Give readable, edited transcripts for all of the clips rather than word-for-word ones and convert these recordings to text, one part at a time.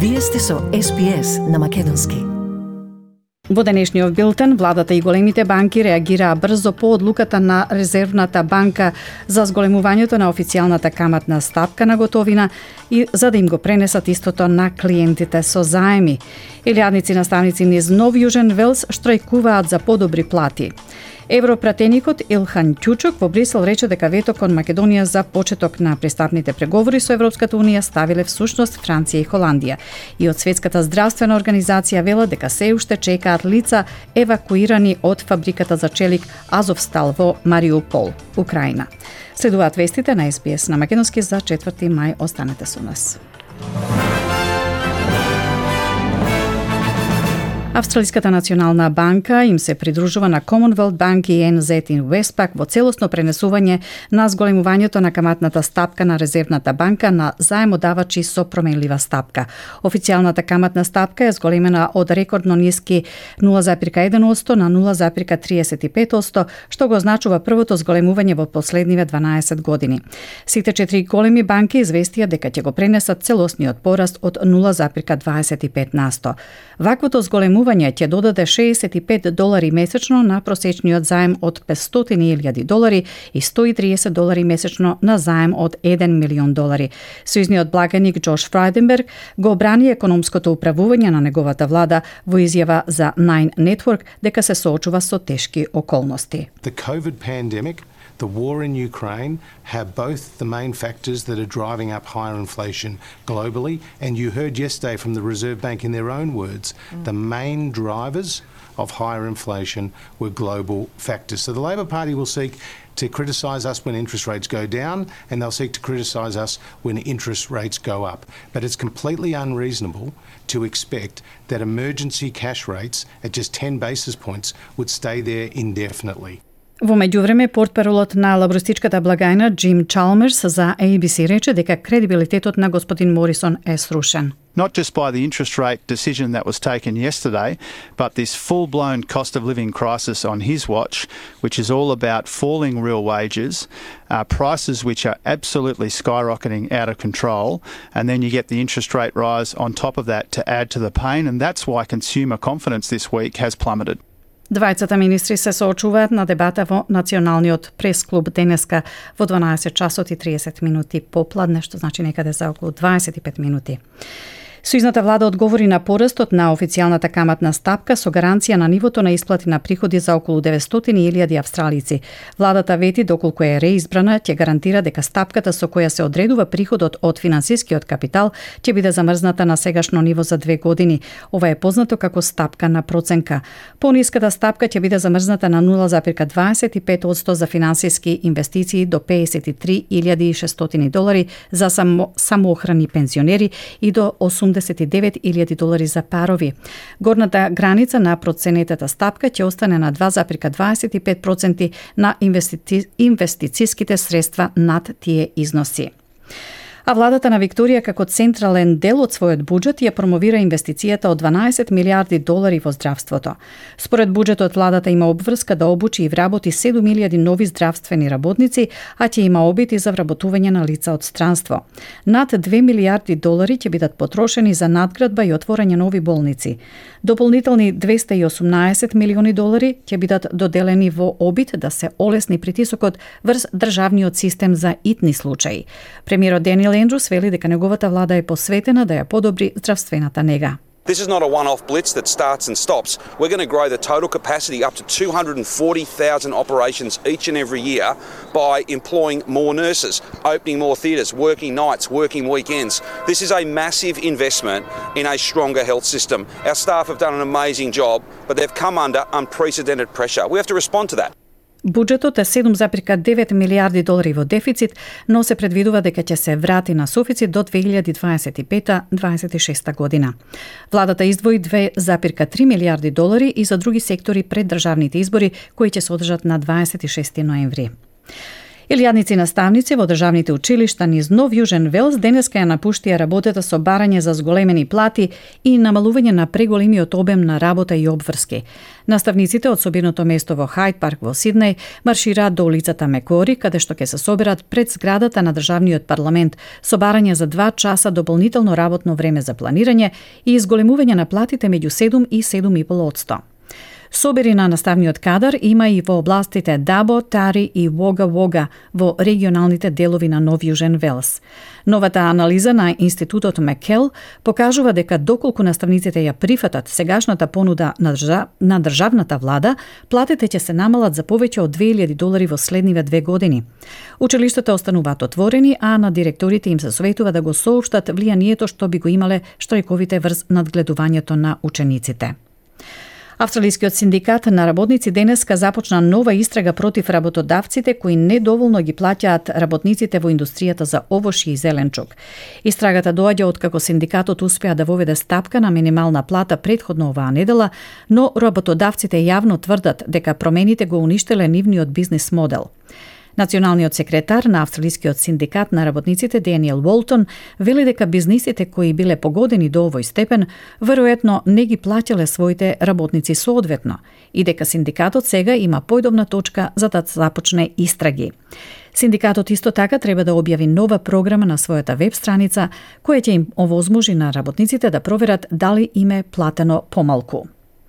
Вие сте со SBS на македонски. Во денешниот билтен, владата и големите банки реагираа брзо по одлуката на Резервната банка за зголемувањето на официјалната каматна стапка на готовина и за да им го пренесат истото на клиентите со заеми. Илјадници наставници низ Нов Јужен Велс штрајкуваат за подобри плати. Европратеникот Илхан Ќучук во Брисел рече дека вето кон Македонија за почеток на пристапните преговори со Европската унија ставиле всушност Франција и Холандија. И од Светската здравствена организација вела дека се уште чекаат лица евакуирани од фабриката за челик Азовстал во Мариупол, Украина. Следуваат вестите на SBS на македонски за 4 мај. Останете со нас. Австралиската национална банка им се придружува на Commonwealth Bank и NZ и Westpac во целосно пренесување на зголемувањето на каматната стапка на Резервната банка на заемодавачи со променлива стапка. Официјалната каматна стапка е зголемена од рекордно ниски 0,1% на 0,35%, што го означува првото зголемување во последниве 12 години. Сите 4 големи банки известија дека ќе го пренесат целосниот пораст од 0,25%. Ваквото зголемување ќе додаде $65 месечно на просечниот заем од $500,000 и $130 месечно на заем од $1 милион. Сојузниот благаник Джош Фрайденберг го брани економското управување на неговата влада во изјава за Nine Network дека се соочува со тешки околности. The COVID pandemic, the war in Ukraine have both the main factors that are driving up higher inflation globally. And you heard yesterday from the Reserve Bank in their own words, the main drivers of higher inflation were global factors. So the Labor Party will seek to criticise us when interest rates go down, and they'll seek to criticise us when interest rates go up. But it's completely unreasonable to expect that emergency cash rates at just 10 basis points would stay there indefinitely. Во меѓувреме, портпаролот на лабористичката благајна Джим Чалмерс за ABC рече дека кредибилитетот на господин Морисон е срушен. Not just by the interest rate decision that was taken yesterday, but this full-blown cost of living crisis on his watch, which is all about falling real wages, prices which are absolutely skyrocketing out of control, and then you get the interest rate rise on top of that to add to the pain, and that's why consumer confidence this week has plummeted. Двајцата министри се соочуваат на дебата во Националниот прес-клуб денеска во 12 часот и 30 минути попладне, што значи некаде за околу 25 минути. Сојузната влада одговори на порастот на официјалната каматна стапка со гаранција на нивото на исплати на приходи за околу 900,000 австралици. Владата вети доколку е реизбрана, ќе гарантира дека стапката со која се одредува приходот од финансискиот капитал ќе биде замрзната на сегашно ниво за 2 години. Ова е познато како стапка на проценка. Пониската стапка ќе биде замрзната на 0,25% за финансиски инвестиции до $53,600 за самоохрани пензионери и до $89,000 за парови. Горната граница на проценетата стапка ќе остане на 2,25% на инвестицијските средства над тие износи. А владата на Викторија како централен дел од својот буџет ја промовира инвестицијата од $12 милиарди во здравството. Според буџетот, владата има обврска да обучи и вработи 7,000 нови здравствени работници, а ќе има обити за вработување на лица од странство. Над $2 милиарди ќе бидат потрошени за надградба и отворање нови болници. Дополнителни $218 милиони ќе бидат доделени во обид да се олесни притисокот врз државниот систем за итни случаи. Премиерот Даниел Ендрус вели дека неговата влада е посветена да ја подобри здравствената нега. This is not a one-off blitz that starts and stops. We're going to grow the total capacity up to 240,000 operations each and every year by employing more nurses, opening more theatres, working nights, working weekends. This is a massive investment in a stronger health system. Our staff have done an amazing job, but they've come under unprecedented pressure. We have to respond to that. Буџетот е $7,9 милиарди во дефицит, но се предвидува дека ќе се врати на суфицит до 2025-26 година. Владата издвои $2,3 милиарди и за други сектори пред државните избори кои ќе се одржат на 26 ноември. Илјадници наставници во државните училишта низ Нов Јужен Велс денеска ја напуштија работата со барање за зголемени плати и намалување на преголемиот обем на работа и обврски. Наставниците од собирното место во Хајд парк во Сиднеј маршираат до улицата Мекори, каде што ќе се соберат пред зградата на државниот парламент со барање за 2 часа дополнително работно време за планирање и изголемување на платите меѓу 7 и 7,5%. Собери на наставниот кадар има и во областите Дабо, Тари и Вога во регионалните делови на Нов Јужен Велс. Новата анализа на Институтот Мекел покажува дека доколку наставниците ја прифатат сегашната понуда на државната влада, платите ќе се намалат за повеќе од $2,000 во следниве 2 години. Училиштата остануваат отворени, а на директорите им се советува да го соопштат влијанието што би го имале штрајковите врз надгледувањето на учениците. Австралискиот синдикат на работници денеска започна нова истрага против работодавците кои недоволно ги плаќаат работниците во индустријата за овошје и зеленчук. Истрагата доаѓа откако синдикатот успеа да воведе стапка на минимална плата претходно оваа недела, но работодавците јавно тврдат дека промените го уништеле нивниот бизнис модел. Националниот секретар на Австралискиот синдикат на работниците Даниел Волтон вели дека бизнисите кои биле погодени до овој степен веројатно не ги плаќале своите работници соодветно и дека синдикатот сега има појдобна точка за да започне истраги. Синдикатот исто така треба да објави нова програма на својата веб страница која ќе им овозможи на работниците да проверат дали им е платено помалку.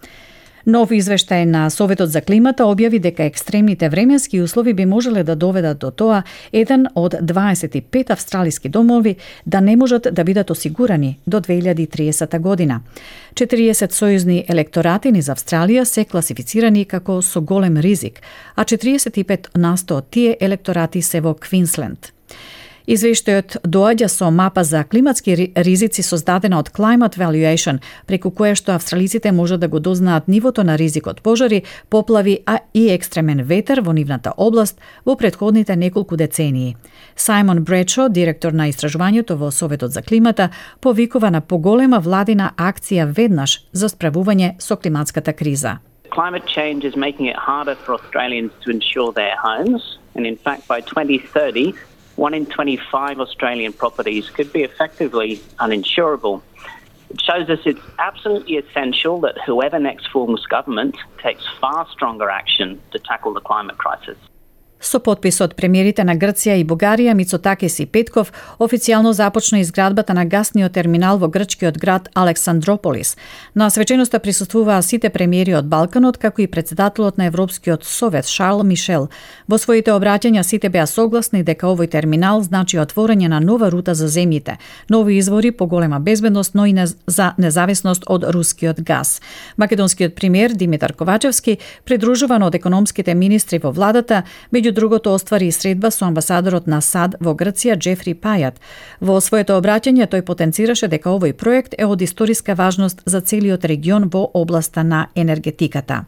Нов извештај на Советот за климата објави дека екстремните временски услови би можеле да доведат до тоа еден од 25 австралиски домови да не можат да бидат осигурани до 2030 година. 40 сојузни електорати низ Австралија се класифицирани како со голем ризик, а 45% од тие електорати се во Квинсленд. Извештајот доаѓа со мапа за климатски ризици создадена од Climate Valuation, преку која што австралиците можат да го дознаат нивото на ризик од пожари, поплави, а и екстремен ветер во нивната област во претходните неколку децении. Сајмон Бредшо, директор на истражувањето во Советот за климата, повикува на поголема владина акција веднаш за справување со климатската криза. Climate change is making it harder for Australians to insure their homes, and in fact by 2030 1 in 25 Australian properties could be effectively uninsurable. It shows us it's absolutely essential that whoever next forms government takes far stronger action to tackle the climate crisis. Со потписот премиерите на Грција и Бугарија Мицотакис и Петков официјално започна изградбата на гасниот терминал во грчкиот град Александрополис. На свеченоста присуствуваа сите премиери од Балканот, како и претседателот на Европскиот совет Шарл Мишел. Во своите обраќања сите беа согласни дека овој терминал значи отворање на нова рута за земјите, нови извори, поголема безбедност, но и за независност од рускиот газ. Македонскиот премиер Димитар Ковачевски, придружуван од економските министри во владата, меѓу другото оствари средба со амбасадорот на САД во Грција Джефри Пајат. Во своето обраќање тој потенцираше дека овој проект е од историска важност за целиот регион во областа на енергетиката.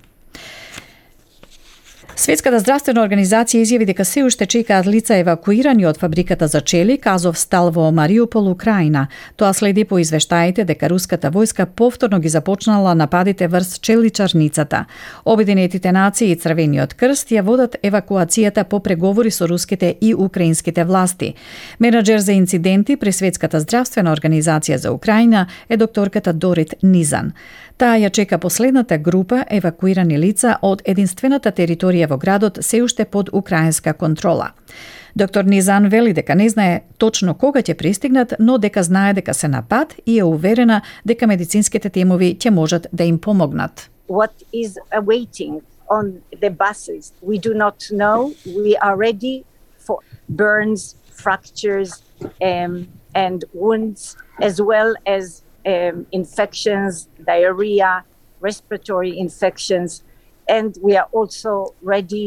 Светската здравствена организација изјави дека се уште чекаат лица евакуирани од фабриката за челик Азовстал во Мариупол, Украина. Тоа следи по извештаите дека руската војска повторно ги започнала нападите врз челичарницата. Обединетите нации и Црвениот крст ја водат евакуацијата по преговори со руските и украинските власти. Менаџер за инциденти при Светската здравствена организација за Украина е докторката Дорит Низан. Таа ја чека последната група евакуирани лица од единствената територија во градот се уште под украинска контрола. Доктор Низан вели дека не знае точно кога ќе пристигнат, но дека знае дека се на пат и е уверена дека медицинските тимови ќе можат да им помогнат. What is awaiting on the buses? We do not know. We are ready for burns, fractures, and wounds, as well as infections, diarrhea, respiratory infections, and we are also ready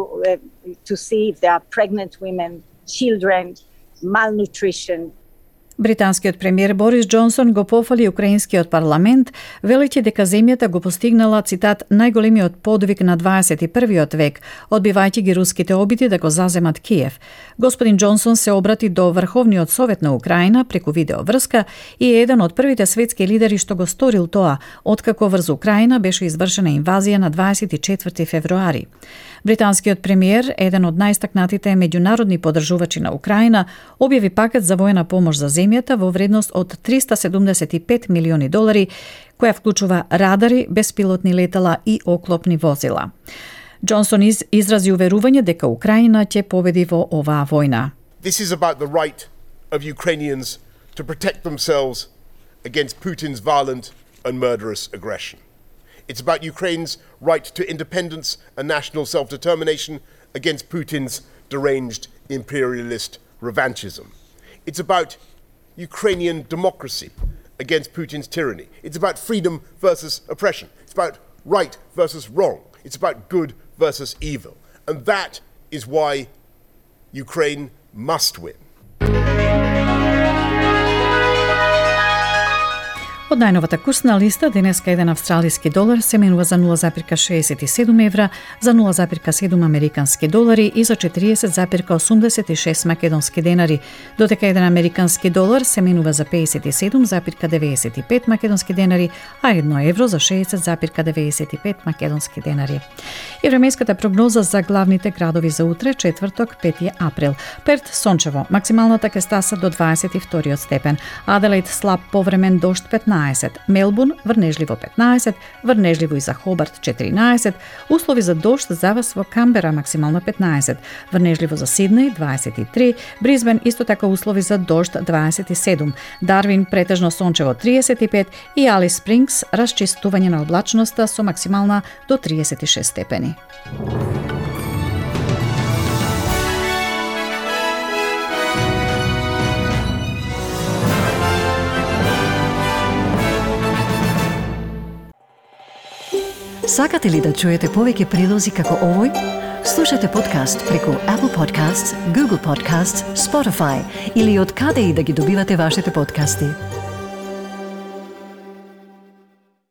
to see if there are pregnant women, children, malnutrition. Британскиот премиер Борис Џонсон го пофали украинскиот парламент, велејќи дека земјата го постигнала, цитат, најголемиот подвиг на 21 век, одбивајќи ги руските обиди да го заземат Киев. Господин Џонсон се обрати до Врховниот совет на Украина преку видеоврска и е еден од првите светски лидери што го сторил тоа, откако врз Украина беше извршена инвазија на 24 февруари. Британскиот премиер, еден од најстакнатите меѓународни поддржувачи на Украина, објави пакет за воена помош за земјата во вредност од $375 милиони, која вклучува радари, беспилотни летала и оклопни возила. Џонсон изрази уверување дека Украина ќе победи во оваа војна. This is about the right of Ukrainians to protect themselves against Putin's violent and murderous aggression. It's about Ukraine's right to independence and national self-determination against Putin's deranged imperialist revanchism. It's about Ukrainian democracy against Putin's tyranny. It's about freedom versus oppression. It's about right versus wrong. It's about good versus evil. And that is why Ukraine must win. Од најновата курсна листа, денеска еден австралиски долар се менува за 0,67 евра, за 0,7 американски долари и за 40,86 македонски денари, додека еден американски долар се менува за 57,95 македонски денари, а 1 евро за 60,95 македонски денари. И временската прогноза за главните градови за утре, четврток, 5 април. Перт сончево, максималната ќе стаса до 22 степен, Аделаид слаб повремен дожд 15, Мелбурн врнежливо 15, врнежливо и за Хобарт 14, услови за дожд за вас во Камбера максимално 15, врнежливо за Сиднеј 23, Бризбен исто така услови за дожд 27, Дарвин претежно сончево 35 и Алис Спрингс расчистување на облачноста со максимална до 36 степени. Сакате ли да чуете повеќе прилози како овој? Слушате подкаст преку Apple Podcasts, Google Podcasts, Spotify или од каде и да ги добивате вашите подкасти.